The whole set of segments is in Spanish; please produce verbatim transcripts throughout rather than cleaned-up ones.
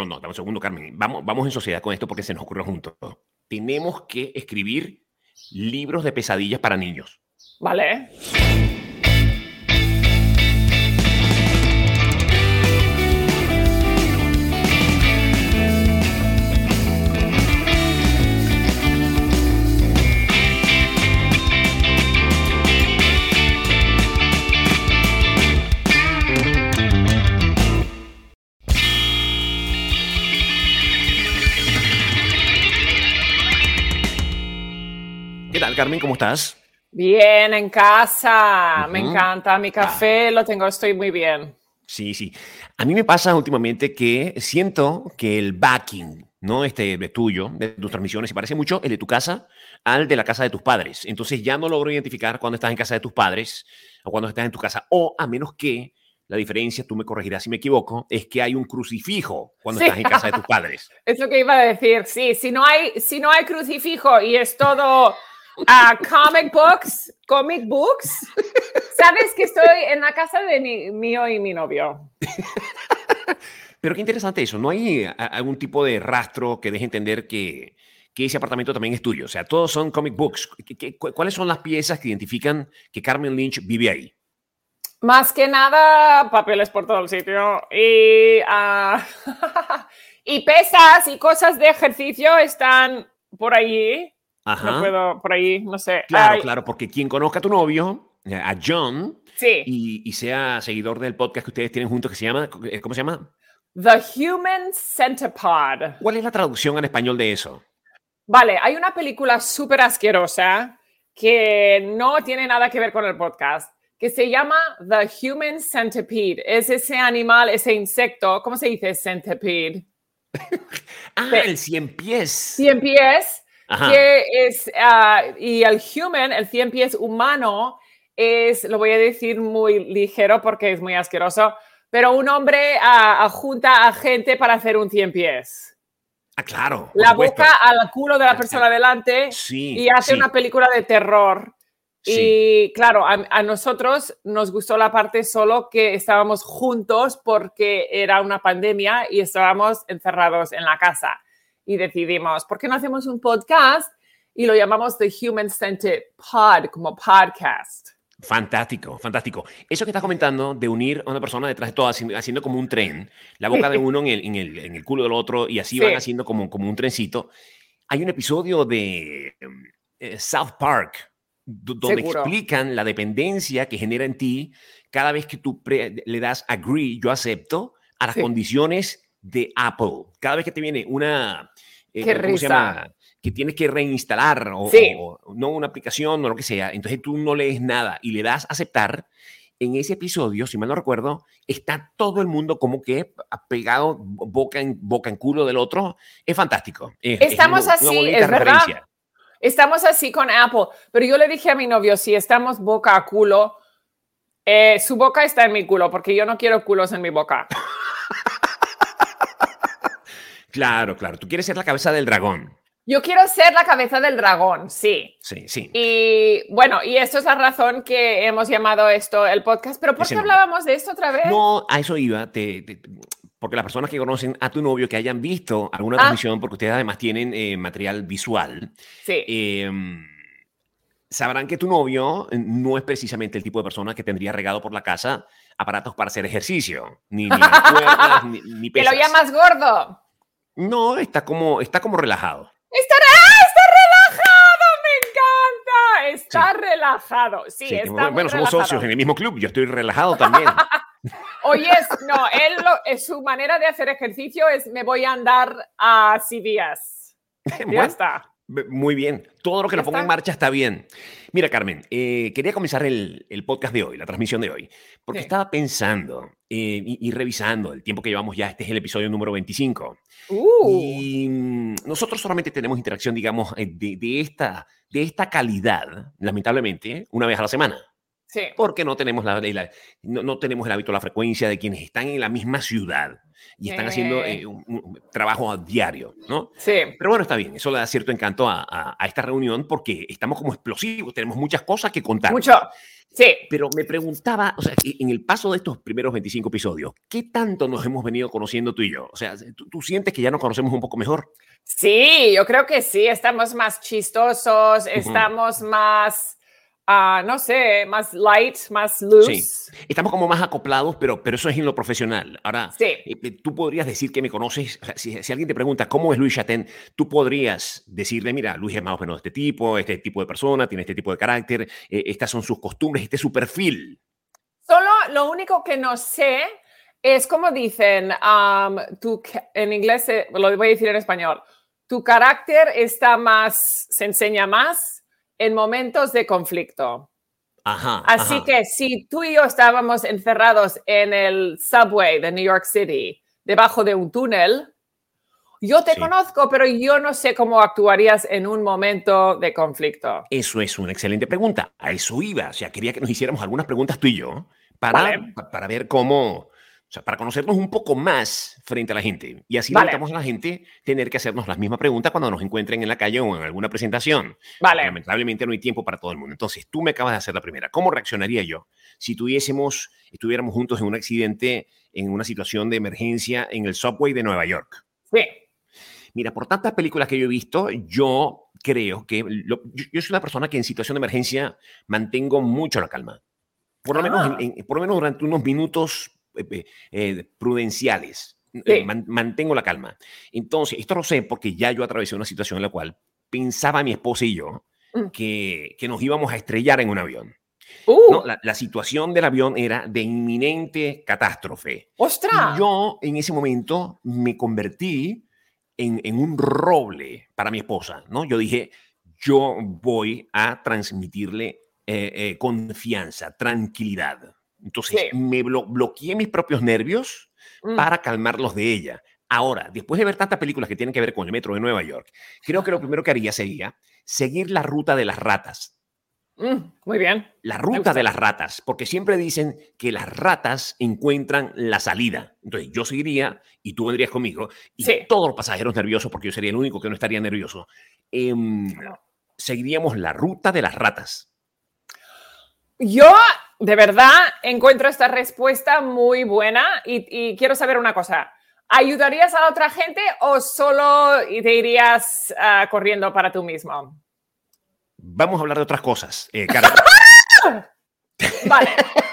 no, no, dame un segundo, Carmen. Vamos, vamos en sociedad con esto porque se nos ocurrió juntos. Tenemos que escribir libros de pesadillas para niños. Vale. ¿Qué tal, Carmen? ¿Cómo estás? Bien, en casa. Uh-huh. Me encanta mi café, ah. lo tengo, estoy muy bien. Sí, sí. A mí me pasa últimamente que siento que el backing, ¿no? Este de tuyo, de tus transmisiones, se parece mucho el de tu casa al de la casa de tus padres. Entonces ya no logro identificar cuando estás en casa de tus padres o cuando estás en tu casa. O a menos que la diferencia, tú me corregirás si me equivoco, es que hay un crucifijo cuando sí. estás en casa de tus padres. Es lo que iba a decir. Sí, si no hay, si no hay crucifijo y es todo uh, comic books, comic books, sabes que estoy en la casa de mi, mío y mi novio. Pero qué interesante eso. ¿No hay algún tipo de rastro que deje entender que, que ese apartamento también es tuyo? O sea, todos son comic books. ¿Qué, qué, ¿Cuáles son las piezas que identifican que Carmen Lynch vive ahí? Más que nada, papeles por todo el sitio y, uh, y pesas y cosas de ejercicio están por allí. Ajá. No puedo, por ahí, no sé. Claro, Ay. claro, porque quien conozca a tu novio, a John, sí. y, y sea seguidor del podcast que ustedes tienen juntos, que se llama, ¿cómo se llama? The Human Centipede. ¿Cuál es la traducción en español de eso? Vale, hay una película súper asquerosa que no tiene nada que ver con el podcast, que se llama The Human Centipede. Es ese animal, ese insecto, ¿cómo se dice centipede? ah, de, el cien pies. Cien pies, Ajá. que es, uh, y el human, el cien pies humano, es, lo voy a decir muy ligero porque es muy asqueroso, pero un hombre uh, junta a gente para hacer un cien pies. Ah, claro. La supuesto. boca al culo de la persona delante sí, y hace sí. una película de terror. Sí. Y claro, a, a nosotros nos gustó la parte solo que estábamos juntos porque era una pandemia y estábamos encerrados en la casa. Y decidimos, ¿por qué no hacemos un podcast? Y lo llamamos The Human Centipede Pod, como podcast. Fantástico, fantástico. Eso que estás comentando de unir a una persona detrás de todo, haciendo, haciendo como un tren, la boca de uno en el, en el, en el culo del otro y así sí. van haciendo como, como un trencito. Hay un episodio de eh, South Park donde Seguro. explican la dependencia que genera en ti cada vez que tú pre- le das agree, yo acepto, a las sí. condiciones de Apple. Cada vez que te viene una... Eh, Qué ¿Cómo risa. se llama? Que tienes que reinstalar o, sí. o, o no una aplicación o lo que sea. Entonces tú no lees nada y le das a aceptar. En ese episodio, si mal no recuerdo, está todo el mundo como que pegado boca en, boca en culo del otro. Es fantástico. Es, Estamos es una, así, una bonita es referencia. verdad. Estamos así con Apple, pero yo le dije a mi novio, si estamos boca a culo, eh, su boca está en mi culo, porque yo no quiero culos en mi boca. Claro, claro. Tú quieres ser la cabeza del dragón. Yo quiero ser la cabeza del dragón, sí. Sí, sí. Y bueno, y esto es la razón que hemos llamado esto el podcast. ¿Pero por Ese qué nombre. hablábamos de esto otra vez? No, a eso iba. Te, te, porque las personas que conocen a tu novio, que hayan visto alguna ah. transmisión, porque ustedes además tienen eh, material visual, sí. eh, sabrán que tu novio no es precisamente el tipo de persona que tendría regado por la casa aparatos para hacer ejercicio, ni, ni cuerdas, ni, ni pesas. ¿Que lo llamas gordo? No, está como, está como relajado. ¡Está, está relajado! ¡Me encanta! Está sí. relajado. Sí, sí está bueno, muy somos relajado. socios en el mismo club. Yo estoy relajado también. Oye, no, él lo, su manera de hacer ejercicio es me voy a andar así días. bueno, ya está. Muy bien. Todo lo que ¿Ya lo ponga está? en marcha está bien. Mira, Carmen, eh, quería comenzar el, el podcast de hoy, la transmisión de hoy, porque sí. estaba pensando eh, y, y revisando el tiempo que llevamos ya. Este es el episodio número veinticinco. Uh. Y mm, nosotros solamente tenemos interacción, digamos, de, de, esta, de esta calidad, lamentablemente, una vez a la semana. Sí. Porque no tenemos, la, la, no, no tenemos el hábito, la frecuencia de quienes están en la misma ciudad y están eh. haciendo eh, un, un trabajo a diario, ¿no? Sí. Pero bueno, está bien. Eso le da cierto encanto a, a, a esta reunión porque estamos como explosivos. Tenemos muchas cosas que contar. Mucho. Sí. Pero me preguntaba, o sea, en el paso de estos primeros veinticinco episodios, ¿qué tanto nos hemos venido conociendo tú y yo? O sea, ¿tú, tú sientes que ya nos conocemos un poco mejor? Sí, yo creo que sí. Estamos más chistosos, estamos uh-huh. más... Uh, no sé, más light, más loose. Sí, estamos como más acoplados, pero, pero eso es en lo profesional. Ahora, sí. eh, tú podrías decir que me conoces, o sea, si, si alguien te pregunta cómo es Luis Chaten, tú podrías decirle, mira, Luis es más o menos este tipo, este tipo de persona, tiene este tipo de carácter, eh, estas son sus costumbres, este es su perfil. Solo lo único que no sé es como dicen, um, tu, en inglés, eh, lo voy a decir en español, tu carácter está más, se enseña más en momentos de conflicto. Ajá, Así ajá. que si tú y yo estábamos encerrados en el subway de New York City, debajo de un túnel, yo te sí. conozco, pero yo no sé cómo actuarías en un momento de conflicto. Eso es una excelente pregunta. A eso iba. O sea, quería que nos hiciéramos algunas preguntas tú y yo para, vale. para ver cómo... O sea, para conocernos un poco más frente a la gente. Y así vale. evitamos a la gente tener que hacernos las mismas preguntas cuando nos encuentren en la calle o en alguna presentación. Vale. Lamentablemente no hay tiempo para todo el mundo. Entonces, tú me acabas de hacer la primera. ¿Cómo reaccionaría yo si tuviésemos, estuviéramos juntos en un accidente, en una situación de emergencia en el subway de Nueva York? Sí. Mira, por tantas películas que yo he visto, yo creo que... Lo, yo, yo soy una persona que en situación de emergencia mantengo mucho la calma. Por lo, ah. menos, en, en, por lo menos durante unos minutos... Eh, eh, prudenciales. Sí. Man, mantengo la calma. Entonces, esto lo sé porque ya yo atravesé una situación en la cual pensaba mi esposa y yo mm. que, que nos íbamos a estrellar en un avión. Uh. No, la, la situación del avión era de inminente catástrofe. ¡Ostras! Y yo en ese momento me convertí en, en un roble para mi esposa, ¿no? Yo dije, yo voy a transmitirle eh, eh, confianza, tranquilidad. Entonces, sí. me blo bloqueé mis propios nervios mm. para calmarlos de ella. Ahora, después de ver tantas películas que tienen que ver con el metro de Nueva York, creo que lo primero que haría sería seguir la ruta de las ratas. Mm, muy bien. La ruta de las ratas, porque siempre dicen que las ratas encuentran la salida. Entonces, yo seguiría y tú vendrías conmigo y sí. todos los pasajeros nerviosos, porque yo sería el único que no estaría nervioso, eh, seguiríamos la ruta de las ratas. Yo... De verdad, encuentro esta respuesta muy buena y, y quiero saber una cosa. ¿Ayudarías a la otra gente o solo te irías uh, corriendo para tú mismo? Vamos a hablar de otras cosas, eh, Carla. Vale.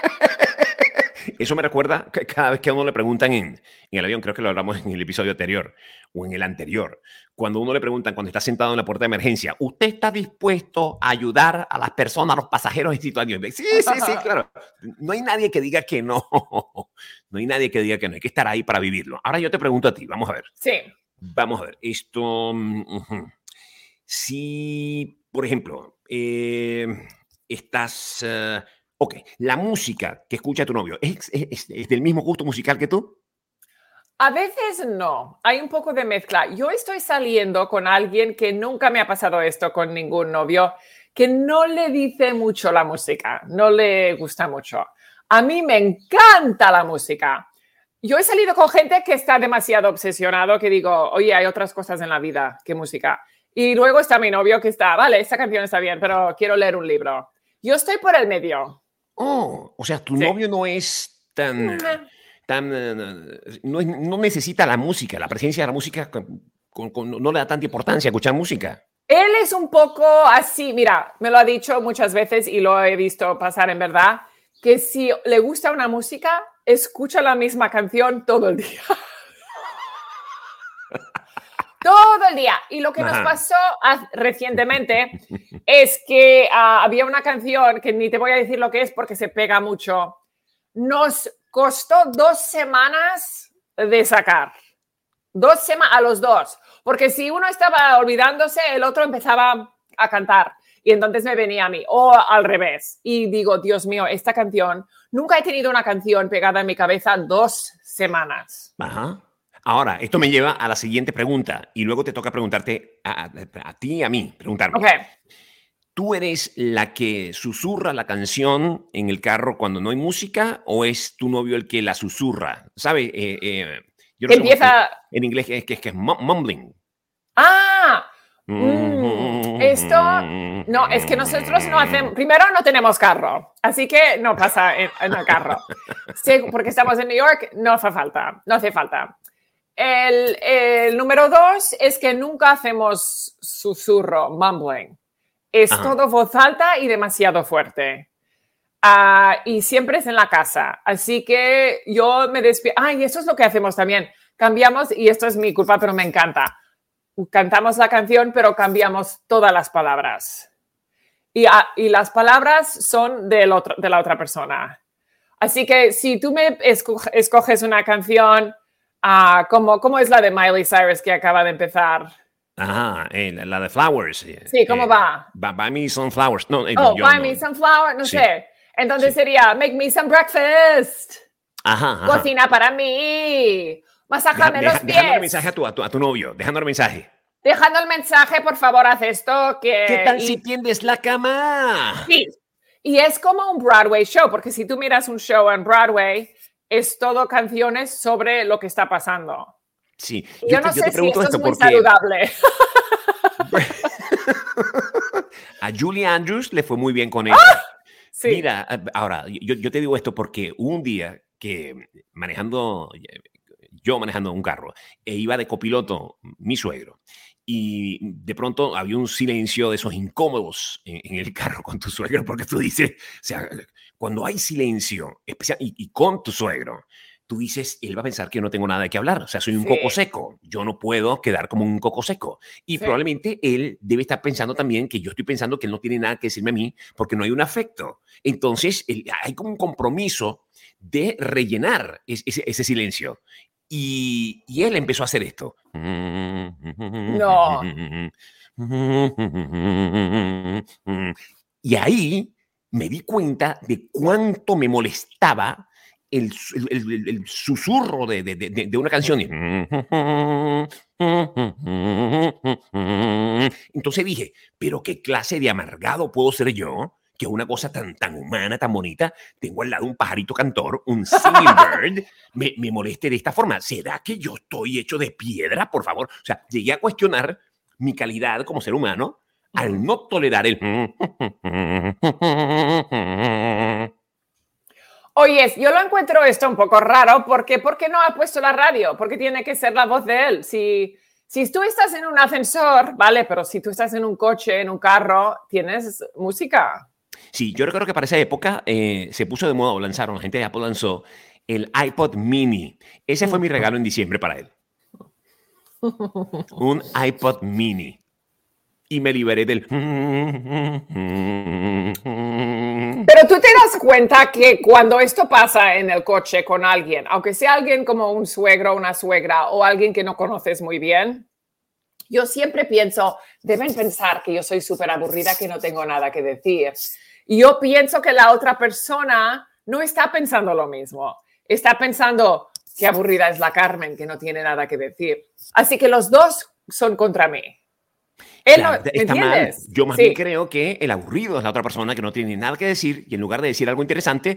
Eso me recuerda que cada vez que a uno le preguntan en, en el avión, creo que lo hablamos en el episodio anterior o en el anterior, cuando uno le preguntan, cuando está sentado en la puerta de emergencia, ¿usted está dispuesto a ayudar a las personas, a los pasajeros en situación? Sí, sí, sí, claro. No hay nadie que diga que no. No hay nadie que diga que no. Hay que estar ahí para vivirlo. Ahora yo te pregunto a ti, vamos a ver. Sí. Vamos a ver. Esto, uh-huh. Si, por ejemplo, eh, estás... Uh, Ok, la música que escucha tu novio, ¿es, es, ¿es del mismo gusto musical que tú? A veces no, hay un poco de mezcla. Yo estoy saliendo con alguien que nunca me ha pasado esto con ningún novio, que no le dice mucho la música, no le gusta mucho. A mí me encanta la música. Yo he salido con gente que está demasiado obsesionado, que digo, oye, hay otras cosas en la vida que música. Y luego está mi novio que está, vale, esta canción está bien, pero quiero leer un libro. Yo estoy por el medio. Oh, o sea, tu sí. novio no es tan... tan no, no necesita la música, la presencia de la música con, con, con, no le da tanta importancia a escuchar música. Él es un poco así, mira, me lo ha dicho muchas veces y lo he visto pasar en verdad, que si le gusta una música, escucha la misma canción todo el día. Todo el día. Y lo que Ajá. nos pasó recientemente es que uh, había una canción que ni te voy a decir lo que es porque se pega mucho. Nos costó dos semanas de sacar. Dos semanas a los dos. Porque si uno estaba olvidándose, el otro empezaba a cantar. Y entonces me venía a mí. O al revés. Y digo, Dios mío, esta canción... Nunca he tenido una canción pegada en mi cabeza dos semanas. Ajá. Ahora, esto me lleva a la siguiente pregunta y luego te toca preguntarte a, a, a ti y a mí, preguntarme. Okay. ¿Tú eres la que susurra la canción en el carro cuando no hay música o es tu novio el que la susurra? ¿Sabes? Eh, eh, yo no Empieza... sé en inglés es que es, que es mumbling. Ah, mm, Esto, no, es que nosotros no hacemos, primero no tenemos carro, así que no pasa en, en el carro. Sí, porque estamos en New York, no hace falta, no hace falta. El, el número dos es que nunca hacemos susurro, mumbling. Es Ajá. todo voz alta y demasiado fuerte. Uh, y siempre es en la casa. Así que yo me despierto. Ah, y eso es lo que hacemos también. Cambiamos, y esto es mi culpa, pero me encanta. Cantamos la canción, pero cambiamos todas las palabras. Y, uh, y las palabras son del otro, de la otra persona. Así que si tú me esco- escoges una canción, uh, como, ¿cómo es la de Miley Cyrus que acaba de empezar? Ajá, eh, la, la de Flowers. Eh, sí, ¿cómo eh, va? Buy me some flowers. No, eh, oh, yo, buy no. me some flowers, no sí. sé. Entonces sí. sería, make me some breakfast. Ajá, ajá. Cocina para mí. Masájame deja, los deja, pies. Dejando el mensaje a tu, a, tu, a tu novio, dejando el mensaje. Dejando el mensaje, por favor, haz esto. Que, ¿Qué tal y, si tiendes la cama? Sí, y es como un Broadway show, porque si tú miras un show en Broadway, es todo canciones sobre lo que está pasando. Sí, yo, yo, yo no te, sé yo te pregunto si esto, esto es muy porque saludable. a Julie Andrews le fue muy bien con eso. ¡Ah! Sí. Mira, ahora, yo, yo te digo esto porque un día que manejando, yo manejando un carro, e iba de copiloto mi suegro, y de pronto había un silencio de esos incómodos en, en el carro con tu suegro, porque tú dices, o sea, cuando hay silencio, especial, y, y con tu suegro, tú dices, él va a pensar que yo no tengo nada de qué hablar. O sea, soy un sí. coco seco. Yo no puedo quedar como un coco seco. Y sí. probablemente él debe estar pensando también que yo estoy pensando que él no tiene nada que decirme a mí porque no hay un afecto. Entonces, él, hay como un compromiso de rellenar ese, ese silencio. Y, y él empezó a hacer esto. No. Y ahí me di cuenta de cuánto me molestaba El, el, el, el susurro de, de, de, de una canción. Entonces dije, pero qué clase de amargado puedo ser yo, que una cosa tan, tan humana, tan bonita, tengo al lado un pajarito cantor, un singing bird, me, me moleste de esta forma. ¿Será que yo estoy hecho de piedra, por favor? O sea, llegué a cuestionar mi calidad como ser humano al no tolerar el... Oye, yo lo encuentro esto un poco raro. ¿Por qué? ¿Por qué no ha puesto la radio? Porque tiene que ser la voz de él. Si, si tú estás en un ascensor, vale, pero si tú estás en un coche, en un carro, tienes música. Sí, yo recuerdo que para esa época eh, se puso de moda, o lanzaron, la gente de Apple lanzó el iPod Mini. Ese fue mi regalo en diciembre para él. Un iPod Mini. Y me liberé del... Pero tú te das cuenta que cuando esto pasa en el coche con alguien, aunque sea alguien como un suegro, una suegra o alguien que no conoces muy bien, yo siempre pienso, deben pensar que yo soy súper aburrida, que no tengo nada que decir. Y yo pienso que la otra persona no está pensando lo mismo. Está pensando, qué aburrida es la Carmen, que no tiene nada que decir. Así que los dos son contra mí. Él claro, no, está mal. Yo más sí. bien creo que el aburrido es la otra persona que no tiene nada que decir y en lugar de decir algo interesante,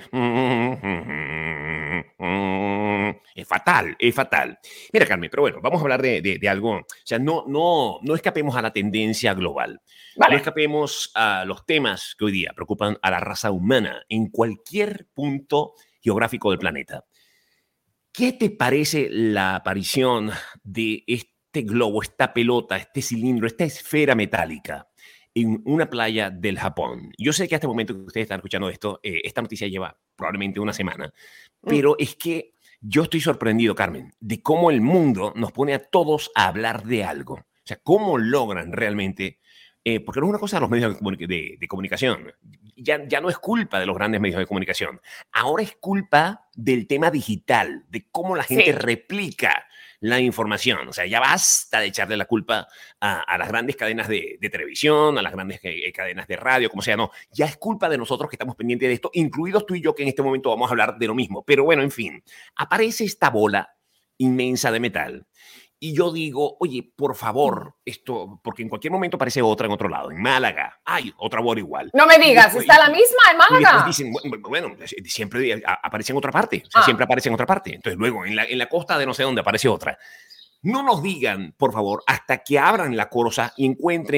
es fatal, es fatal. Mira, Carmen, pero bueno, vamos a hablar de, de, de algo. O sea, no, no, no escapemos a la tendencia global. Vale. No escapemos a los temas que hoy día preocupan a la raza humana en cualquier punto geográfico del planeta. ¿Qué te parece la aparición de este este globo, esta pelota, este cilindro, esta esfera metálica en una playa del Japón? Yo sé que hasta el momento que ustedes están escuchando esto, eh, esta noticia lleva probablemente una semana, pero mm. es que yo estoy sorprendido, Carmen, de cómo el mundo nos pone a todos a hablar de algo. O sea, cómo logran realmente, eh, porque no es una cosa de los medios de, comunic de, de comunicación, ya, ya no es culpa de los grandes medios de comunicación, ahora es culpa del tema digital, de cómo la gente sí. replica la información. O sea, ya basta de echarle la culpa a, a las grandes cadenas de, de televisión, a las grandes eh, cadenas de radio, como sea. No, ya es culpa de nosotros que estamos pendientes de esto, incluidos tú y yo, que en este momento vamos a hablar de lo mismo. Pero bueno, en fin, aparece esta bola inmensa de metal y yo digo, oye, por favor, esto, porque en cualquier momento aparece otra en otro lado, en Málaga, hay otra bola igual. No me digas, después, ¿está la misma en Málaga? Y dicen, bueno, bueno, siempre aparece en otra parte, o sea, ah. siempre aparece en otra parte. Entonces luego en la, en la costa de no sé dónde aparece otra. No nos digan, por favor, hasta que abran la cosa y encuentren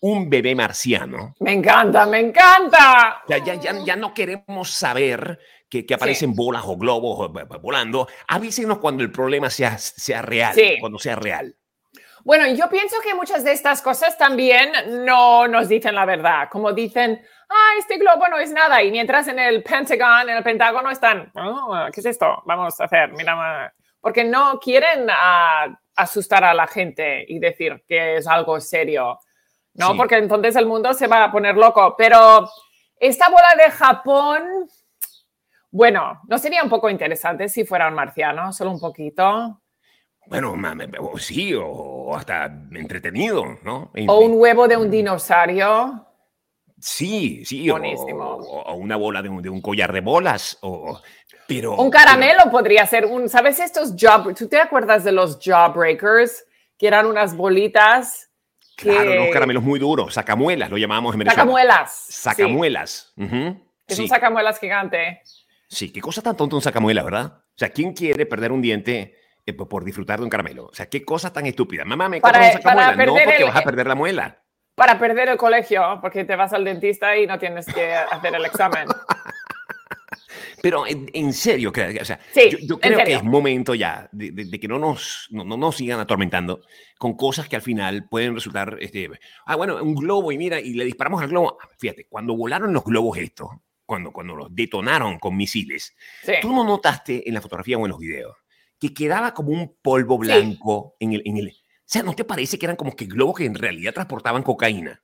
un bebé marciano. Me encanta, me encanta. Ya, ya, ya, ya no queremos saber que, que aparecen sí. bolas o globos volando. Avísenos cuando el problema sea, sea real, sí. cuando sea real. Bueno, yo pienso que muchas de estas cosas también no nos dicen la verdad. Como dicen, ah, este globo no es nada. Y mientras en el Pentagon, en el Pentágono están, oh, ¿qué es esto? Vamos a hacer, mira, porque no quieren uh, asustar a la gente y decir que es algo serio, ¿no? Sí. Porque entonces el mundo se va a poner loco. Pero esta bola de Japón, bueno, ¿no sería un poco interesante si fuera un marciano? Solo un poquito. Bueno, sí, o hasta entretenido, ¿no? O un huevo de un dinosaurio. Sí, sí, Buenísimo. O, o una bola de un, de un collar de bolas, o, pero... Un caramelo pero... podría ser, un, ¿sabes estos job... ¿Tú te acuerdas de los jawbreakers? Que eran unas bolitas... Que... Claro, los caramelos muy duros, sacamuelas, lo llamábamos en Venezuela. Sacamuelas. Sacamuelas. Sí. Uh-huh. Es sí. un sacamuelas gigante. Sí, qué cosa tan tonta un sacamuela, ¿verdad? O sea, ¿quién quiere perder un diente... Eh, por disfrutar de un caramelo? O sea, qué cosa tan estúpida. Mamá, me compras un sacamuela. No, porque el, vas a perder la muela. Para perder el colegio, porque te vas al dentista y no tienes que hacer el examen. Pero en, en serio, o sea, sí, yo, yo creo que es momento ya de, de, de que no nos, no, no nos sigan atormentando con cosas que al final pueden resultar, este, ah, bueno, un globo y mira, y le disparamos al globo. Fíjate, cuando volaron los globos estos, cuando, cuando los detonaron con misiles, sí. tú no notaste en la fotografía o en los videos que quedaba como un polvo blanco sí. en, el, en el... O sea, ¿no te parece que eran como que globos que en realidad transportaban cocaína?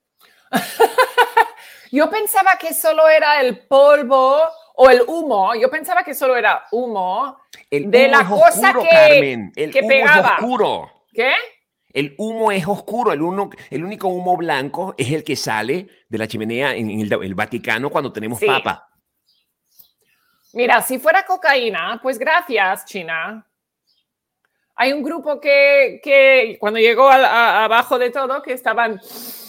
Yo pensaba que solo era el polvo o el humo. Yo pensaba que solo era humo el de humo la es cosa oscuro, que, Carmen. El que humo pegaba. Es oscuro. ¿Qué? El humo es oscuro. El, uno, el único humo blanco es el que sale de la chimenea en el, el Vaticano cuando tenemos sí. papa. Mira, si fuera cocaína, pues gracias, China. Hay un grupo que, que cuando llegó a, a, abajo de todo, que estaban...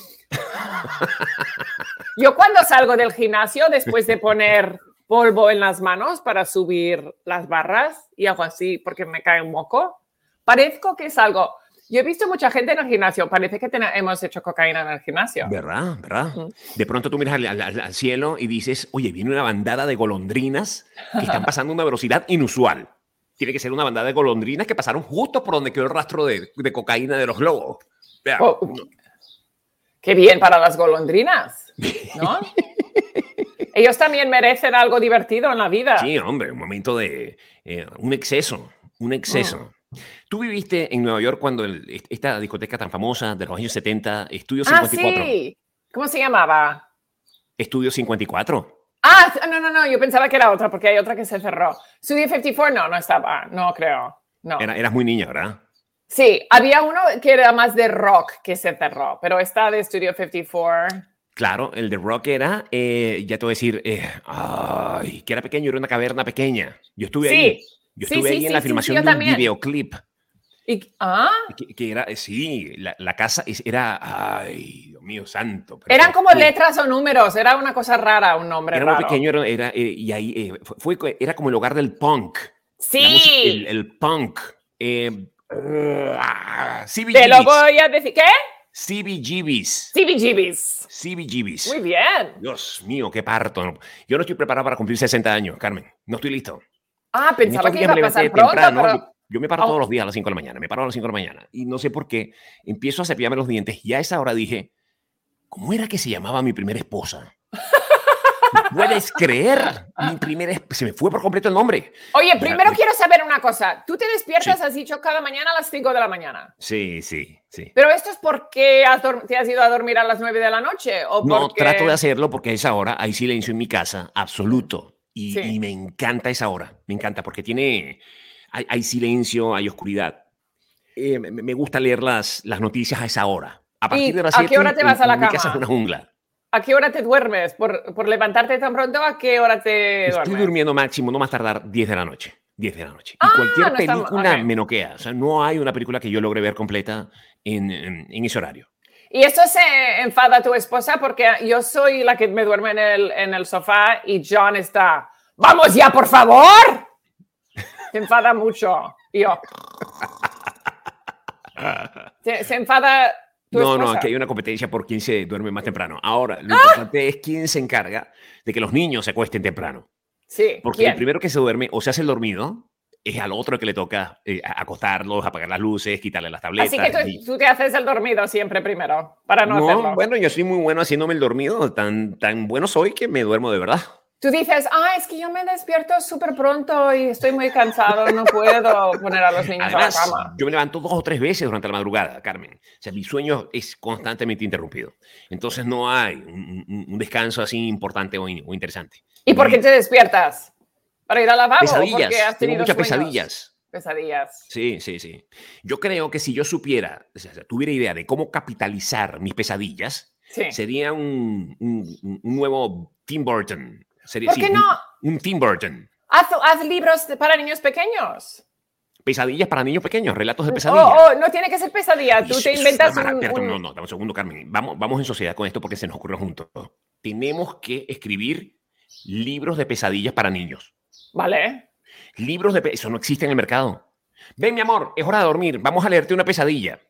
Yo cuando salgo del gimnasio, después de poner polvo en las manos para subir las barras y hago así porque me cae un moco, parezco que es algo... Yo he visto mucha gente en el gimnasio, parece que ten, hemos hecho cocaína en el gimnasio. ¿Verdad? ¿Verdad? Uh-huh. De pronto tú miras al, al, al cielo y dices, oye, viene una bandada de golondrinas que están pasando a una velocidad inusual. Tiene que ser una bandada de golondrinas que pasaron justo por donde quedó el rastro de, de cocaína de los globos. Oh, qué bien para las golondrinas, ¿no? Ellos también merecen algo divertido en la vida. Sí, hombre, un momento de... Eh, un exceso, un exceso. Oh. Tú viviste en Nueva York cuando el, esta discoteca tan famosa de los años setenta, Estudio cincuenta y cuatro. Ah, sí. ¿Cómo se llamaba? Estudio cincuenta y cuatro. Ah, no, no, no, yo pensaba que era otra, porque hay otra que se cerró. Studio cincuenta y cuatro no, no estaba, no creo, no. Era, eras muy niña, ¿verdad? Sí, había uno que era más de rock que se cerró, pero esta de Studio cincuenta y cuatro... Claro, el de rock era, eh, ya te voy a decir, eh, ay, que era pequeño, era una caverna pequeña. Yo estuve sí. ahí, yo estuve sí, ahí sí, en sí, la sí, filmación sí, de un también. videoclip. Y, ¿Ah? Que, que era, sí, la, la casa era, ay, Dios mío santo. Eran como letras o números, era una cosa rara, un nombre era raro. Era muy pequeño, era, era, eh, y ahí eh, fue, era como el hogar del punk. Sí. Música, el, el punk. Eh, uh, Te lo voy a decir, ¿qué? C B G Bs. C B G Bs. C B G Bs. Muy bien. Dios mío, qué parto. Yo no estoy preparado para cumplir sesenta años, Carmen. No estoy listo. Ah, pensaba que iba a pasar pronto, temprano, pero... yo, yo me paro oh. todos los días a las cinco de la mañana. Me paro a las cinco de la mañana. Y no sé por qué. Empiezo a cepillarme los dientes. Y a esa hora dije, ¿cómo era que se llamaba mi primera esposa? ¿Puedes creer? Mi primera esposa. Se me fue por completo el nombre. Oye, primero quiero saber una cosa. Tú te despiertas, sí. has dicho, cada mañana a las cinco de la mañana. Sí, sí, sí. ¿Pero esto es porque has te has ido a dormir a las nueve de la noche? ¿O no, porque... trato de hacerlo porque a esa hora hay silencio en mi casa, absoluto. Y, sí. y me encanta esa hora. Me encanta porque tiene... Hay, hay silencio, hay oscuridad. Eh, me, me gusta leer las, las noticias a esa hora. A partir de las siete, ¿a qué hora te vas en, a la en cama? Mi casa es una jungla. ¿A qué hora te duermes? ¿Por, por levantarte tan pronto? ¿A qué hora te Estoy duermes? durmiendo máximo, no más tardar diez de la noche. diez de la noche. Y ah, cualquier no película está... okay. me noquea. O sea, no hay una película que yo logre ver completa en, en, en ese horario. ¿Y eso se enfada a tu esposa? Porque yo soy la que me duerme en el, en el sofá y John está... ¡Vamos ya, por favor! Se enfada mucho. Y yo... Se, se enfada No, no, aquí hay una competencia por quién se duerme más temprano. Ahora, lo ¡Ah! importante es quién se encarga de que los niños se acuesten temprano. Sí, Porque ¿quién? el primero que se duerme o se hace el dormido es al otro que le toca eh, acostarlos, apagar las luces, quitarle las tabletas. Así que tú, y... tú te haces el dormido siempre primero, para no, no hacerlo. Bueno, yo soy muy bueno haciéndome el dormido. Tan, tan bueno soy que me duermo de verdad. Tú dices, ah, es que yo me despierto súper pronto y estoy muy cansado, no puedo poner a los niños Además, a la cama. Yo me levanto dos o tres veces durante la madrugada, Carmen. O sea, mi sueño es constantemente interrumpido. Entonces no hay un, un, un descanso así importante o, in, o interesante. ¿Y por qué te despiertas? ¿Para ir al lavabo? Pesadillas. Porque has tenido Tengo muchas sueños? pesadillas. Pesadillas. Sí, sí, sí. Yo creo que si yo supiera, o sea, tuviera idea de cómo capitalizar mis pesadillas, sí. sería un, un, un nuevo Tim Burton. Sería, ¿Por qué sí, no? Un, un Tim Burton. Haz, haz libros para niños pequeños. Pesadillas para niños pequeños, relatos de pesadillas. Oh, oh, no tiene que ser pesadilla. Tú te inventas un, un... No, no, dame un segundo, Carmen. Vamos, vamos en sociedad con esto porque se nos ocurre juntos. Tenemos que escribir libros de pesadillas para niños. Vale. Libros de... Eso no existe en el mercado. Ven, mi amor, es hora de dormir. Vamos a leerte una pesadilla.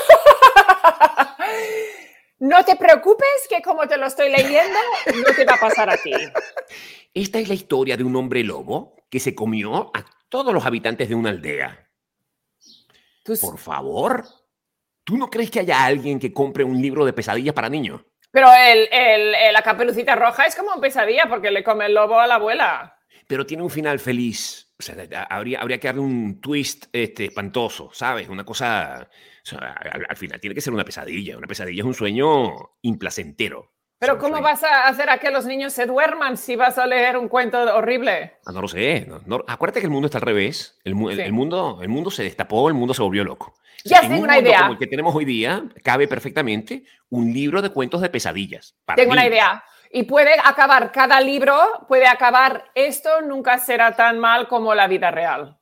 No te preocupes que como te lo estoy leyendo, no te va a pasar a ti. Esta es la historia de un hombre lobo que se comió a todos los habitantes de una aldea. ¿Tú... Por favor, ¿tú no crees que haya alguien que compre un libro de pesadillas para niños? Pero el, el, el, la Caperucita Roja es como una pesadilla porque le come el lobo a la abuela. Pero tiene un final feliz. O sea, habría, habría que darle un twist este, espantoso, ¿sabes? Una cosa... O sea, al, al final tiene que ser una pesadilla. Una pesadilla es un sueño implacentero. Pero o sea, ¿cómo sueño... vas a hacer a que los niños se duerman si vas a leer un cuento horrible? Ah, no lo sé. No, no, acuérdate que el mundo está al revés. El, el, sí. el, mundo, el mundo se destapó, el mundo se volvió loco. O sea, ya tengo una mundo idea. Como el que tenemos hoy día, cabe perfectamente un libro de cuentos de pesadillas. Para tengo niños. una idea. Y puede acabar, cada libro puede acabar, esto nunca será tan mal como la vida real.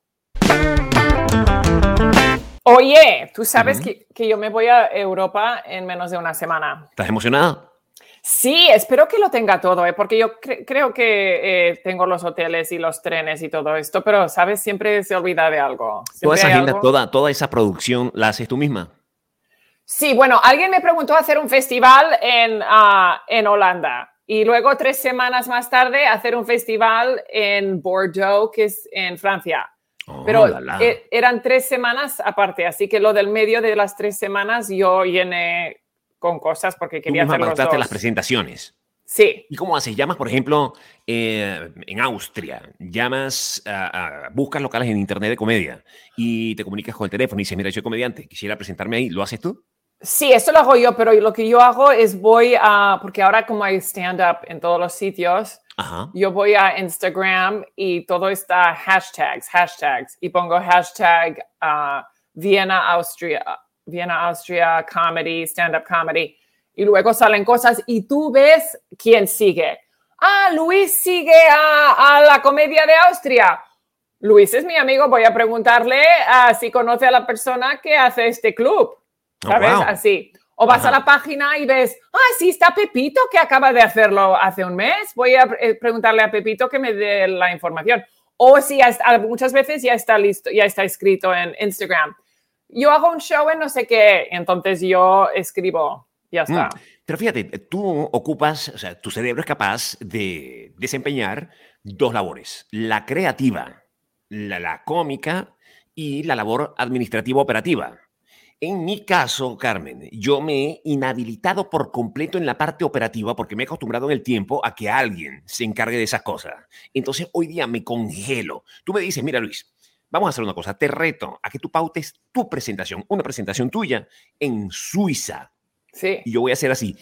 Oye, tú sabes uh-huh. que, que yo me voy a Europa en menos de una semana. ¿Estás emocionada? Sí, espero que lo tenga todo, ¿eh? Porque yo cre- creo que eh, tengo los hoteles y los trenes y todo esto, pero, ¿sabes? Siempre se olvida de algo. Toda esa agenda, toda, toda esa producción, ¿la haces tú misma? Sí, bueno, alguien me preguntó hacer un festival en, uh, en Holanda y luego tres semanas más tarde hacer un festival en Bordeaux, que es en Francia. Oh, pero la, la. E- eran tres semanas aparte, así que lo del medio de las tres semanas yo llené con cosas porque quería hacer los dos. las presentaciones. Sí. ¿Y cómo haces? Llamas, por ejemplo, eh, en Austria, llamas, a, a, buscas locales en internet de comedia y te comunicas con el teléfono y dices, mira, yo soy comediante, quisiera presentarme ahí, ¿lo haces tú? Sí, eso lo hago yo, pero lo que yo hago es voy a, porque ahora como hay stand-up en todos los sitios, Ajá. yo voy a Instagram y todo está hashtags, hashtags, y pongo hashtag uh, Viena, Austria, Viena, Austria, comedy, stand-up comedy, y luego salen cosas y tú ves quién sigue. Ah, Luis sigue a, a la comedia de Austria. Luis es mi amigo, voy a preguntarle uh, si conoce a la persona que hace este club. ¿Sabes? Oh, wow. Así. O vas Ajá. a la página y ves, ah, sí, está Pepito que acaba de hacerlo hace un mes. Voy a preguntarle a Pepito que me dé la información. O si ya está, muchas veces ya está listo, ya está escrito en Instagram. Yo hago un show en no sé qué, entonces yo escribo, ya está. Mm. Pero fíjate, tú ocupas, o sea, tu cerebro es capaz de desempeñar dos labores. La creativa, la, la cómica y la labor administrativa operativa. En mi caso, Carmen, yo me he inhabilitado por completo en la parte operativa porque me he acostumbrado en el tiempo a que alguien se encargue de esas cosas. Entonces, hoy día me congelo. Tú me dices, mira, Luis, vamos a hacer una cosa. Te reto a que tú pautes tu presentación, una presentación tuya en Suiza. Sí. Y yo voy a hacer así.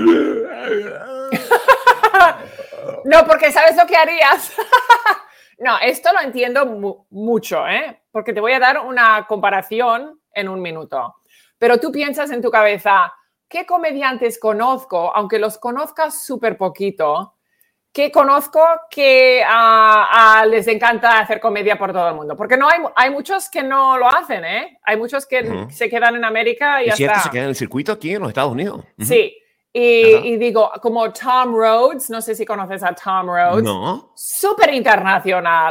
No, porque ¿sabes lo que harías? No, esto lo entiendo mu- mucho, ¿eh? Porque te voy a dar una comparación en un minuto. Pero tú piensas en tu cabeza, ¿qué comediantes conozco? Aunque los conozcas súper poquito, ¿qué conozco que uh, uh, les encanta hacer comedia por todo el mundo? Porque no hay, hay muchos que no lo hacen, ¿eh? Hay muchos que uh-huh. se quedan en América y ya ¿Es cierto? está. ¿Se quedan en el circuito aquí en los Estados Unidos? Uh-huh. Sí. Y, y digo, como Tom Rhodes, no sé si conoces a Tom Rhodes. No. Súper internacional.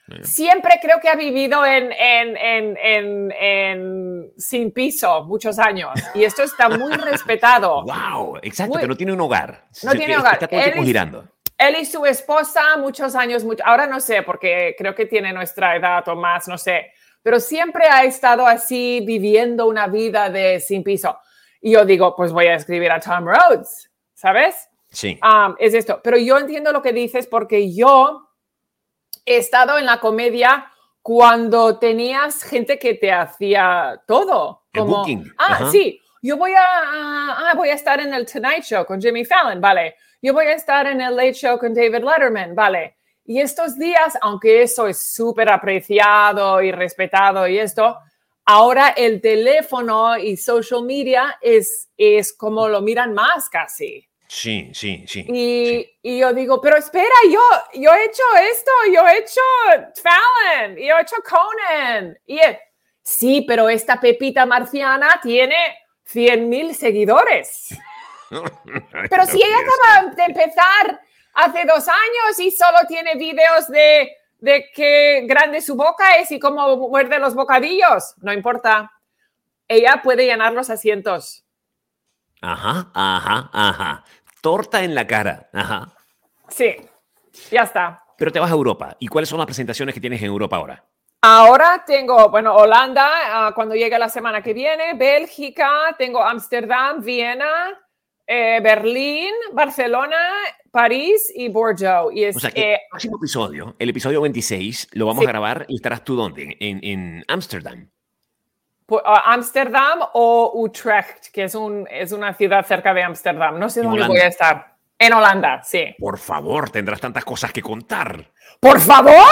Siempre creo que ha vivido en, en, en, en, en sin piso muchos años y esto está muy respetado. ¡Wow! Exacto, muy, que no tiene un hogar. No Se, tiene hogar. Está todo el tiempo girando. Él y su esposa muchos años, mucho, ahora no sé porque creo que tiene nuestra edad o más, no sé, pero siempre ha estado así viviendo una vida de sin piso. Y yo digo, pues voy a escribir a Tom Rhodes, ¿sabes? Sí. Um, es esto, pero yo entiendo lo que dices porque yo he estado en la comedia cuando tenías gente que te hacía todo. Como, el booking. Ah, Ajá. sí, yo voy a, ah, voy a estar en el Tonight Show con Jimmy Fallon, vale. Yo voy a estar en el Late Show con David Letterman, vale. Y estos días, aunque eso es súper apreciado y respetado y esto, ahora el teléfono y social media es, es como lo miran más casi. Sí, sí, sí y, sí. y yo digo, pero espera, yo, yo he hecho esto, yo he hecho Fallon, yo he hecho Conan. Y él, sí, pero esta Pepita Marciana tiene cien mil seguidores. Pero no si ella acaba de empezar hace dos años y solo tiene videos de, de qué grande su boca es y cómo muerde los bocadillos, no importa. Ella puede llenar los asientos. Ajá, ajá, ajá. Torta en la cara. Ajá. Sí, ya está. Pero te vas a Europa. ¿Y cuáles son las presentaciones que tienes en Europa ahora? Ahora tengo, bueno, Holanda, uh, cuando llegue la semana que viene, Bélgica, tengo Ámsterdam, Viena, eh, Berlín, Barcelona, París y Bordeaux. Y es, o sea que eh, el próximo episodio, el episodio veintiséis, lo vamos sí. a grabar y estarás tú ¿dónde? En Ámsterdam. Ámsterdam uh, o Utrecht, que es, un, es una ciudad cerca de Ámsterdam. No sé dónde Holanda. voy a estar. En Holanda, sí. Por favor, tendrás tantas cosas que contar. ¿Por favor?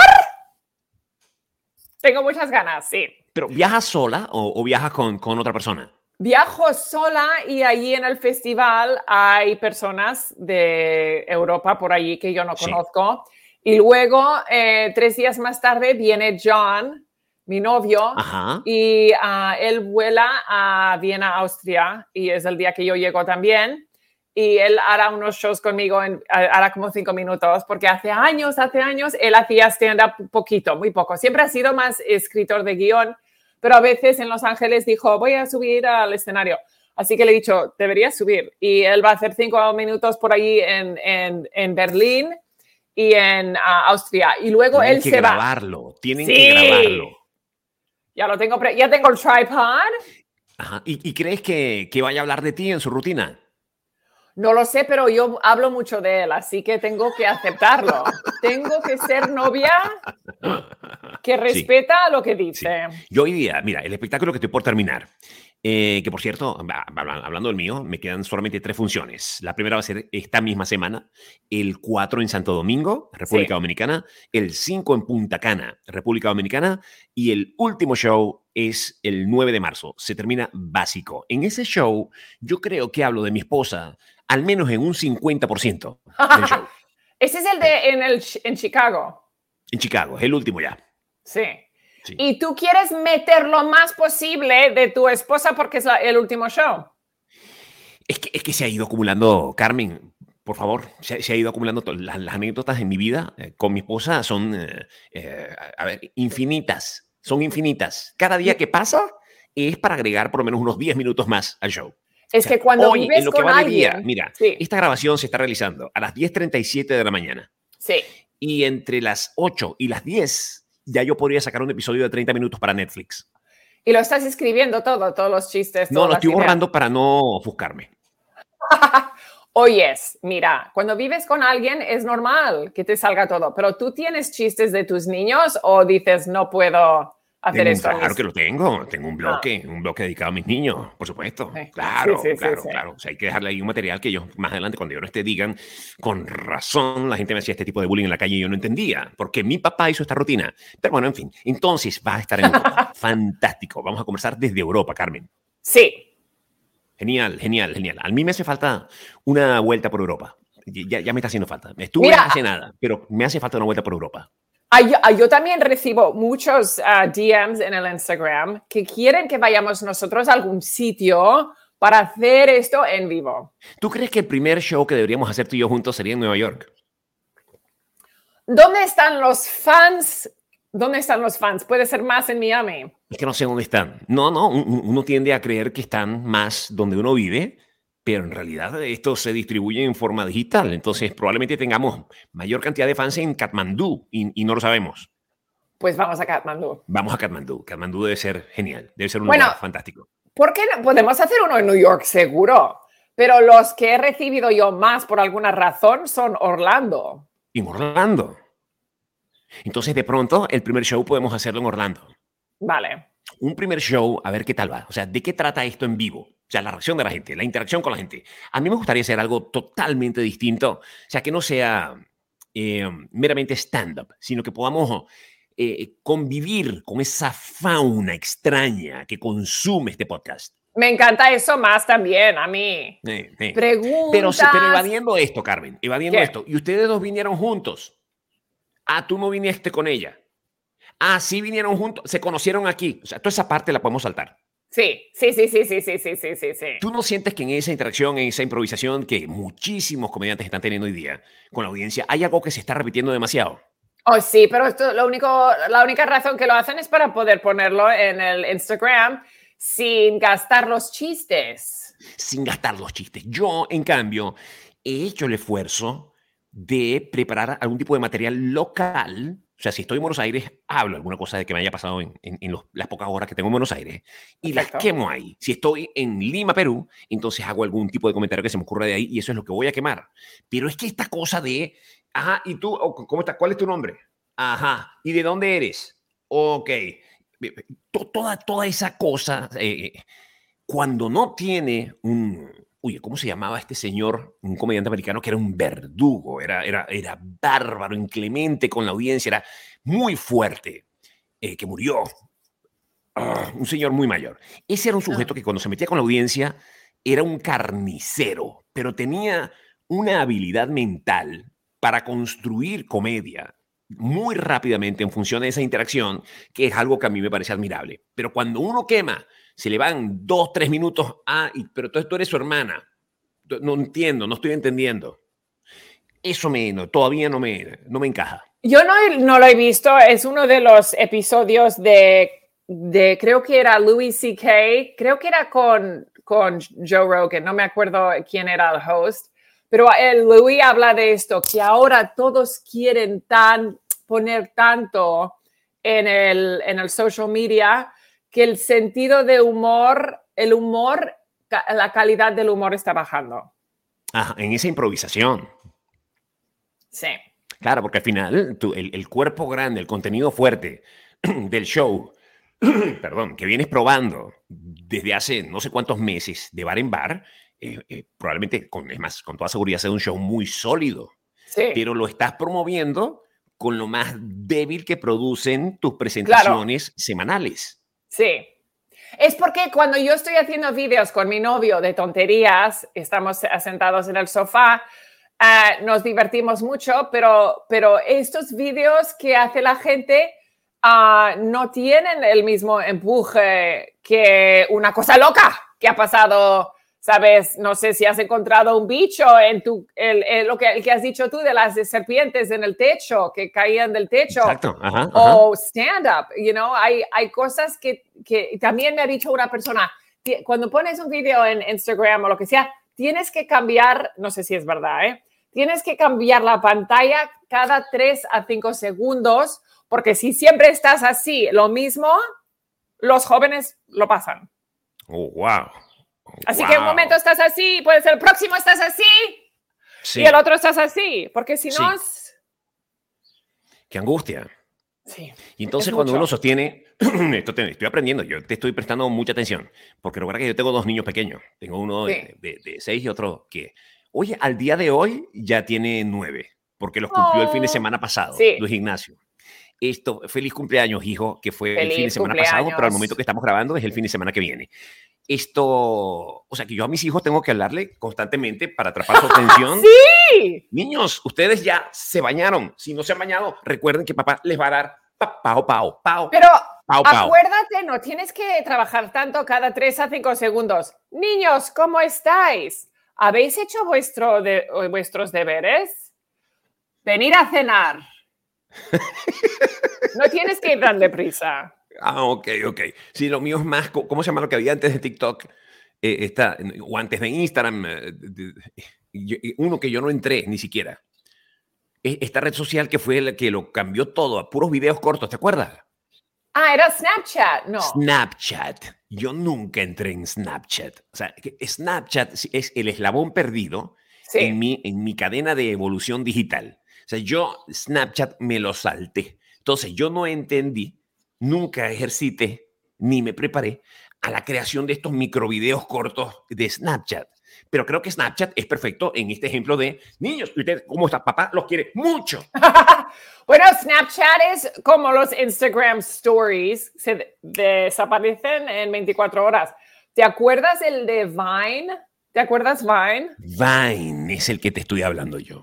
Tengo muchas ganas, sí. ¿Pero viajas sola o, o viajas con, con otra persona? Viajo sola y allí en el festival hay personas de Europa por allí que yo no sí. conozco. Y luego, eh, tres días más tarde, viene John, mi novio, Ajá. y uh, él vuela a Viena, Austria, y es el día que yo llego también. Y él hará unos shows conmigo, en, hará como cinco minutos, porque hace años, hace años, él hacía stand-up poquito, muy poco. Siempre ha sido más escritor de guión, pero a veces en Los Ángeles dijo, voy a subir al escenario. Así que le he dicho, deberías subir. Y él va a hacer cinco minutos por ahí en, en, en Berlín y en uh, Austria. Y luego tienen él que se grabarlo, va. Tienen sí. que grabarlo. Ya lo tengo, ya tengo el tripod. Ajá. ¿Y, ¿Y crees que, que vaya a hablar de ti en su rutina? No lo sé, pero yo hablo mucho de él, así que tengo que aceptarlo. Tengo que ser novia que respeta sí. lo que dice. Sí. Yo hoy día, mira, el espectáculo que estoy por terminar, eh, que por cierto, hablando del mío, me quedan solamente tres funciones. La primera va a ser esta misma semana, el cuatro en Santo Domingo, República sí. Dominicana, el cinco en Punta Cana, República Dominicana, y el último show es el nueve de marzo. Se termina Básico. En ese show, yo creo que hablo de mi esposa al menos en un cincuenta por ciento del show. Ese es el de en, el, en Chicago. En Chicago, es el último ya. Sí. sí. Y tú quieres meter lo más posible de tu esposa porque es la, el último show. Es que, es que se ha ido acumulando, Carmen, por favor, se, se ha ido acumulando las, las anécdotas en mi vida eh, con mi esposa son, eh, eh, a ver, infinitas. Son infinitas. Cada día que pasa es para agregar por lo menos unos diez minutos más al show. Es o sea, que cuando hoy, vives en lo que con va alguien... de día, mira, sí. esta grabación se está realizando a las diez treinta y siete de la mañana. Sí. Y entre las ocho y las diez ya yo podría sacar un episodio de treinta minutos para Netflix. Y lo estás escribiendo todo, todos los chistes. No, lo estoy ideas. borrando para no ofuscarme. Oyes, mira, cuando vives con alguien es normal que te salga todo, pero ¿tú tienes chistes de tus niños o dices no puedo hacer tengo, esto? Claro mis... que lo tengo, tengo un bloque, ah. un bloque dedicado a mis niños, por supuesto. Sí. Claro, sí, sí, claro, sí, claro. O sea, hay que dejarle ahí un material que ellos más adelante, cuando yo no esté, digan, con razón la gente me hacía este tipo de bullying en la calle y yo no entendía, porque mi papá hizo esta rutina. Pero bueno, en fin, entonces va a estar en Europa. Fantástico. Vamos a conversar desde Europa, Carmen. Sí. Genial, genial, genial. A mí me hace falta una vuelta por Europa. Ya, ya me está haciendo falta. Estuve Mira, hace nada, pero me hace falta una vuelta por Europa. Yo, yo también recibo muchos uh, D Ms en el Instagram que quieren que vayamos nosotros a algún sitio para hacer esto en vivo. ¿Tú crees que el primer show que deberíamos hacer tú y yo juntos sería en Nueva York? ¿Dónde están los fans ¿Dónde están los fans? Puede ser más en Miami. Es que no sé dónde están. No, no, uno tiende a creer que están más donde uno vive, pero en realidad esto se distribuye en forma digital. Entonces probablemente tengamos mayor cantidad de fans en Katmandú y, y no lo sabemos. Pues vamos a Katmandú. Vamos a Katmandú. Katmandú debe ser genial. Debe ser un bueno, lugar fantástico. ¿Por qué no? Podemos hacer uno en New York, seguro. Pero los que he recibido yo más por alguna razón son Orlando. En Orlando. Entonces, de pronto, el primer show podemos hacerlo en Orlando. Vale. Un primer show, a ver qué tal va. O sea, ¿de qué trata esto en vivo? O sea, la reacción de la gente, la interacción con la gente. A mí me gustaría hacer algo totalmente distinto. O sea, que no sea eh, meramente stand-up, sino que podamos eh, convivir con esa fauna extraña que consume este podcast. Me encanta eso más también, a mí. Eh, eh. Preguntas. Pero, pero evadiendo esto, Carmen, evadiendo ¿Qué? esto. Y ustedes dos vinieron juntos. Ah, tú no viniste con ella. Ah, sí vinieron juntos, se conocieron aquí. O sea, toda esa parte la podemos saltar. Sí, sí, sí, sí, sí, sí, sí, sí, sí, sí. ¿Tú no sientes que en esa interacción, en esa improvisación que muchísimos comediantes están teniendo hoy día con la audiencia, hay algo que se está repitiendo demasiado? Oh, sí, pero esto, lo único, la única razón que lo hacen es para poder ponerlo en el Instagram sin gastar los chistes. Sin gastar los chistes. Yo, en cambio, he hecho el esfuerzo de preparar algún tipo de material local. O sea, si estoy en Buenos Aires, hablo alguna cosa de que me haya pasado en, en, en los, las pocas horas que tengo en Buenos Aires y Perfecto. las quemo ahí. Si estoy en Lima, Perú, entonces hago algún tipo de comentario que se me ocurra de ahí y eso es lo que voy a quemar. Pero es que esta cosa de, ajá, ¿y tú? ¿Cómo estás? ¿Cuál es tu nombre? Ajá, ¿y de dónde eres? Ok. Toda, toda esa cosa, eh, cuando no tiene un... Oye, ¿cómo se llamaba este señor? Un comediante americano que era un verdugo, era, era, era bárbaro, inclemente con la audiencia, era muy fuerte, eh, que murió. Uh, un señor muy mayor. Ese era un sujeto que cuando se metía con la audiencia era un carnicero, pero tenía una habilidad mental para construir comedia muy rápidamente en función de esa interacción, que es algo que a mí me parece admirable. Pero cuando uno quema, se le van dos, tres minutos, ah, y, pero entonces tú eres su hermana. No entiendo, no estoy entendiendo. Eso me, no, todavía no me, no me encaja. Yo no, no lo he visto, es uno de los episodios de, de creo que era Louis C K, creo que era con, con Joe Rogan, no me acuerdo quién era el host, pero el Louis habla de esto, que ahora todos quieren tan, poner tanto en el, en el social media que el sentido de humor, el humor, la calidad del humor está bajando. Ajá, en esa improvisación. Sí. Claro, porque al final tú, el, el cuerpo grande, el contenido fuerte del show, perdón, que vienes probando desde hace no sé cuántos meses de bar en bar, eh, eh, probablemente, con, es más, con toda seguridad sea un show muy sólido. Sí. Pero lo estás promoviendo con lo más débil que producen tus presentaciones claro. semanales. Sí. Es porque cuando yo estoy haciendo vídeos con mi novio de tonterías, estamos sentados en el sofá, uh, nos divertimos mucho, pero, pero estos vídeos que hace la gente uh, no tienen el mismo empuje que una cosa loca que ha pasado, ¿sabes? No sé si has encontrado un bicho en tu, el, el, lo que, el que has dicho tú de las serpientes en el techo, que caían del techo. Exacto. Ajá, ajá. O stand-up, you know, hay, hay cosas que, que también me ha dicho una persona, cuando pones un video en Instagram o lo que sea, tienes que cambiar, no sé si es verdad, ¿eh? Tienes que cambiar la pantalla cada tres a cinco segundos, porque si siempre estás así, lo mismo, los jóvenes lo pasan. Oh, wow. Así wow. que un momento estás así, puede ser el próximo estás así, sí. Y el otro estás así, porque si no sí. es... ¡Qué angustia! Sí. Y entonces cuando mucho. uno sostiene, esto te, estoy aprendiendo, yo te estoy prestando mucha atención, porque recuerda que yo tengo dos niños pequeños, tengo uno sí. de, de, de seis y otro que, oye, al día de hoy ya tiene nueve, porque los cumplió oh. el fin de semana pasado, sí. Luis Ignacio. Esto, feliz cumpleaños, hijo, que fue feliz el fin de semana cumpleaños. pasado, pero al momento que estamos grabando es el fin de semana que viene. Esto, o sea, que yo a mis hijos tengo que hablarle constantemente para atrapar su atención. ¡Sí! Niños, ustedes ya se bañaron. Si no se han bañado, recuerden que papá les va a dar pao, pao, pao. Pero pao, pao. acuérdate, no tienes que trabajar tanto cada tres a cinco segundos. Niños, ¿cómo estáis? ¿Habéis hecho vuestro de, vuestros deberes? Venir a cenar. No tienes que ir tan deprisa. Ah, ok, ok. Sí, lo mío es más, ¿cómo se llama lo que había antes de TikTok? Eh, esta, o antes de Instagram, eh, de, de, uno que yo no entré ni siquiera. Esta red social que fue la que lo cambió todo a puros videos cortos, ¿te acuerdas? Ah, era Snapchat, no. Snapchat. Yo nunca entré en Snapchat. O sea, Snapchat es el eslabón perdido sí. en, mi, en mi cadena de evolución digital. O sea, yo Snapchat me lo salté. Entonces, yo no entendí, nunca ejercité, ni me preparé a la creación de estos microvideos cortos de Snapchat. Pero creo que Snapchat es perfecto en este ejemplo de niños. ¿Usted cómo está? Papá los quiere mucho. Bueno, Snapchat es como los Instagram Stories. Se desaparecen en veinticuatro horas. ¿Te acuerdas el de Vine? ¿Te acuerdas Vine? Vine es el que te estoy hablando yo.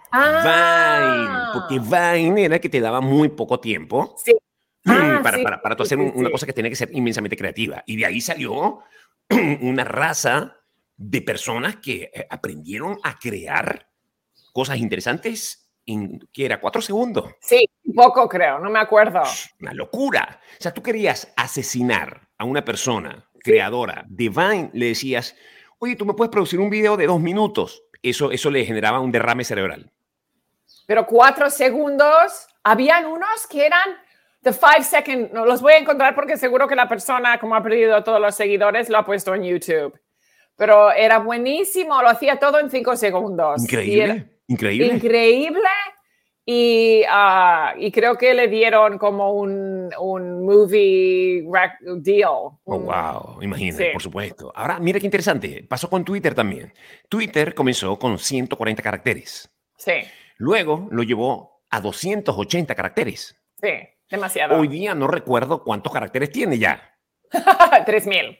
Ah. Vine. Porque Vine era el que te daba muy poco tiempo. Sí. Ah, para, sí, para, para tú sí, hacer sí, una sí. cosa que tenía que ser inmensamente creativa. Y de ahí salió una raza de personas que aprendieron a crear cosas interesantes en, ¿qué era? Cuatro segundos. Sí, poco creo, no me acuerdo. Una locura. O sea, tú querías asesinar a una persona creadora de Vine, le decías, oye, tú me puedes producir un video de dos minutos. Eso, eso le generaba un derrame cerebral. Pero cuatro segundos, habían unos que eran the five second, no los voy a encontrar porque seguro que la persona, como ha perdido todos los seguidores, lo ha puesto en YouTube. Pero era buenísimo, lo hacía todo en cinco segundos. Increíble, increíble. Increíble. Y, uh, y creo que le dieron como un, un movie deal. Oh, un, wow, imagínate, sí. por supuesto. Ahora, mira qué interesante. Pasó con Twitter también. Twitter comenzó con ciento cuarenta caracteres. Sí. Luego lo llevó a doscientos ochenta caracteres. Sí, demasiado. Hoy día no recuerdo cuántos caracteres tiene ya. tres mil.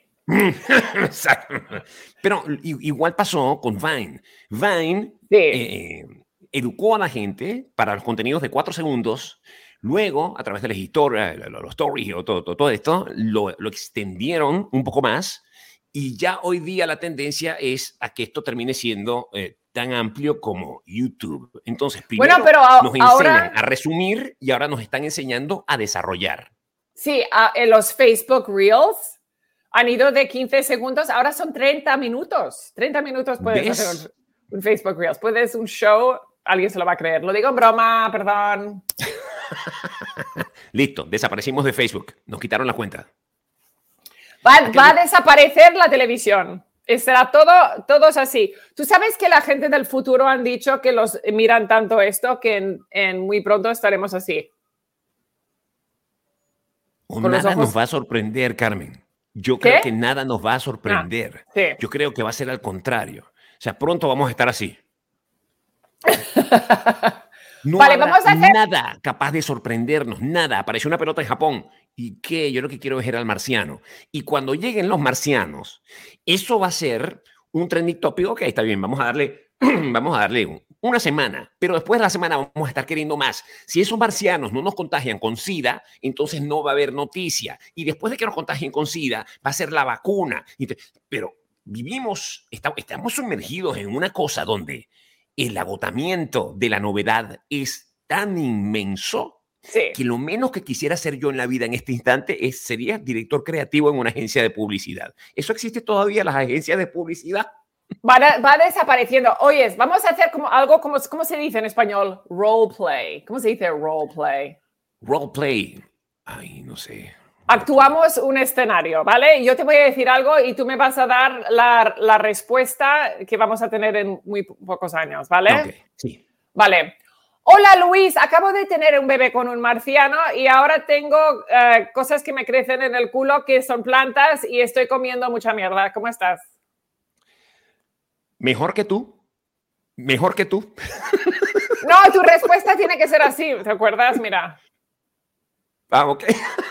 Pero igual pasó con Vine. Vine sí. eh, educó a la gente para los contenidos de cuatro segundos. Luego, a través de las historias, los stories y todo, todo, todo esto, lo, lo extendieron un poco más. Y ya hoy día la tendencia es a que esto termine siendo eh, tan amplio como YouTube. Entonces, primero bueno, pero a, nos enseñan ahora, a resumir y ahora nos están enseñando a desarrollar. Sí, a, en los Facebook Reels han ido de quince segundos, ahora son treinta minutos. treinta minutos puedes ¿Ves? hacer un, un Facebook Reels. Puedes un show, alguien se lo va a creer. Lo digo en broma, perdón. Listo, desaparecimos de Facebook. Nos quitaron la cuenta. Va, va a desaparecer la televisión. Será todo, todos así. Tú sabes que la gente del futuro han dicho que los miran tanto esto que en, en muy pronto estaremos así. O nada nos va a sorprender, Carmen. Yo ¿Qué? creo que nada nos va a sorprender. Ah, sí. Yo creo que va a ser al contrario. O sea, pronto vamos a estar así. No vale, habrá vamos a hacer... nada capaz de sorprendernos, nada. Apareció una pelota en Japón. ¿Y qué? Yo lo que quiero es ver al marciano. Y cuando lleguen los marcianos, eso va a ser un trending topic. Ok, está bien, vamos a darle, vamos a darle una semana. Pero después de la semana vamos a estar queriendo más. Si esos marcianos no nos contagian con SIDA, entonces no va a haber noticia. Y después de que nos contagien con SIDA, va a ser la vacuna. Pero vivimos, estamos sumergidos en una cosa donde el agotamiento de la novedad es tan inmenso sí. que lo menos que quisiera hacer yo en la vida en este instante es, sería director creativo en una agencia de publicidad. ¿Eso existe todavía, las agencias de publicidad? Va, a, va desapareciendo. Oyes, vamos a hacer como algo, como, ¿cómo se dice en español? Roleplay. ¿Cómo se dice roleplay? Roleplay. Ay, no sé. Actuamos un escenario, ¿vale? Yo te voy a decir algo y tú me vas a dar la, la respuesta que vamos a tener en muy pocos años, ¿vale? Ok, sí. Vale. Hola, Luis. Acabo de tener un bebé con un marciano y ahora tengo uh, cosas que me crecen en el culo que son plantas y estoy comiendo mucha mierda. ¿Cómo estás? ¿Mejor que tú? ¿Mejor que tú? No, tu respuesta tiene que ser así, ¿te acuerdas? Mira. Ah, ok.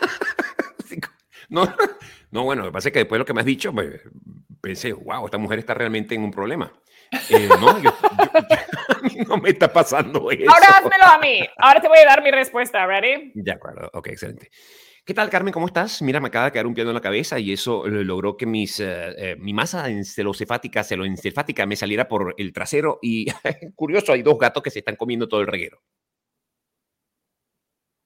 No, no, bueno, lo que pasa es que después de lo que me has dicho, pues, pensé, wow, esta mujer está realmente en un problema. Eh, no, yo, yo, yo, a mí no me está pasando eso. Ahora házmelo a mí. Ahora te voy a dar mi respuesta. ¿Ready? De acuerdo, ok, excelente. ¿Qué tal, Carmen? ¿Cómo estás? Mira, me acaba de caer un piano en la cabeza y eso logró que mis, eh, eh, mi masa encelocefática, celoencefática me saliera por el trasero y curioso, hay dos gatos que se están comiendo todo el reguero.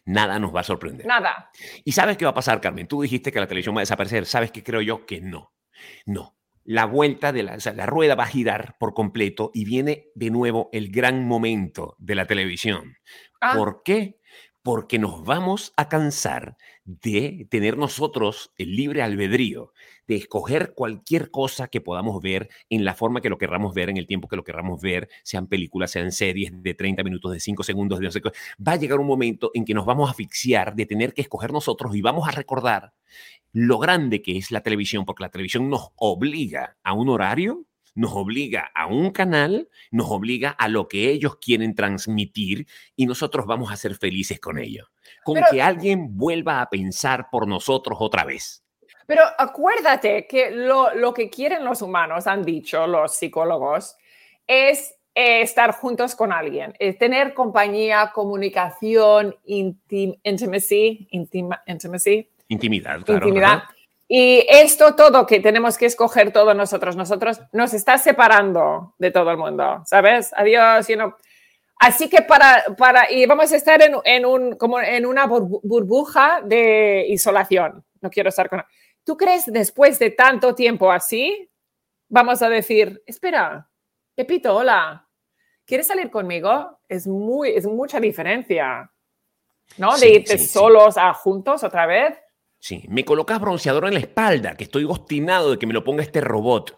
nada nos va a sorprender. Nada. ¿Y sabes qué va a pasar, Carmen? Tú dijiste que la televisión va a desaparecer. ¿Sabes qué creo yo? Que no. No. La vuelta de la, o sea, la rueda va a girar por completo y viene de nuevo el gran momento de la televisión. Ah. ¿Por qué? Porque nos vamos a cansar de tener nosotros el libre albedrío, de escoger cualquier cosa que podamos ver en la forma que lo querramos ver, en el tiempo que lo querramos ver, sean películas, sean series de treinta minutos, de cinco segundos, de no sé qué. Va a llegar un momento en que nos vamos a asfixiar de tener que escoger nosotros y vamos a recordar lo grande que es la televisión, porque la televisión nos obliga a un horario, nos obliga a un canal, nos obliga a lo que ellos quieren transmitir y nosotros vamos a ser felices con ello. Con Pero, que alguien vuelva a pensar por nosotros otra vez. Pero acuérdate que lo, lo que quieren los humanos, han dicho los psicólogos, es eh, estar juntos con alguien, es tener compañía, comunicación, intim, intimacy, intima, intimacy. Intimidad, claro. Intimidad. Ajá. Y esto todo que tenemos que escoger todos nosotros, nosotros nos está separando de todo el mundo, ¿sabes? Adiós, you know. Así que para, para, y vamos a estar en, en, un, como en una burbuja de isolación. No quiero estar con... ¿Tú crees después de tanto tiempo así, vamos a decir, espera, Pepito, hola, ¿quieres salir conmigo? Es, muy, es mucha diferencia, ¿no? Sí, de irte sí, solos sí. a juntos otra vez. Sí, me colocas bronceador en la espalda, que estoy obstinado de que me lo ponga este robot.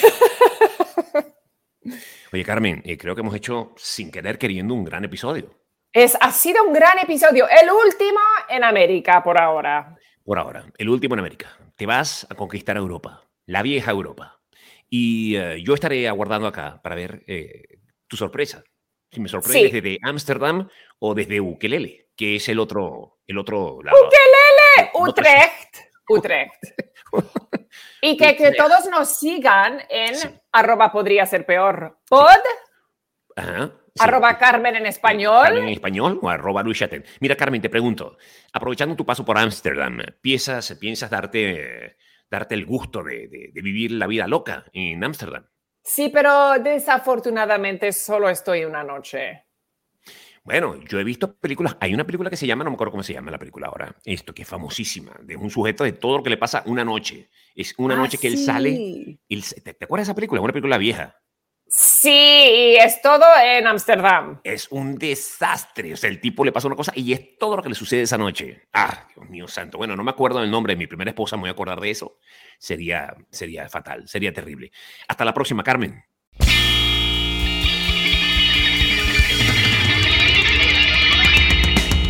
Oye, Carmen, eh, creo que hemos hecho, sin querer queriendo, un gran episodio. Es, ha sido un gran episodio, el último en América por ahora. Por ahora, el último en América. Te vas a conquistar Europa, la vieja Europa. Y uh, yo estaré aguardando acá para ver eh, tu sorpresa. Si me sorprendes Sí. desde Ámsterdam o desde Ukelele, que es el otro, el otro lado. ¡Ukelele! Utrecht. Utrecht. Y que, que todos nos sigan en sí. arroba podría ser peor. Pod. Ajá. Sí. Arroba Carmen en español. Carmen en español o arroba Luis Chaten. Mira, Carmen, te pregunto, aprovechando tu paso por Ámsterdam, ¿piensas, piensas darte, darte el gusto de, de, de vivir la vida loca en Ámsterdam? Sí, pero desafortunadamente solo estoy una noche. Bueno, yo he visto películas, hay una película que se llama, no me acuerdo cómo se llama la película ahora, esto que es famosísima, de un sujeto de todo lo que le pasa una noche. Es una ah, noche que sí. él sale, él, ¿te, ¿te acuerdas de esa película? Es una película vieja. Sí, y es todo en Ámsterdam. Es un desastre. O sea, el tipo le pasa una cosa y es todo lo que le sucede esa noche. Ah, Dios mío santo. Bueno, no me acuerdo del nombre de mi primera esposa, me voy a acordar de eso. Sería, sería fatal, sería terrible. Hasta la próxima, Carmen.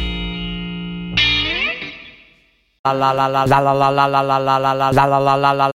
La la la la la la la la la la la la la la la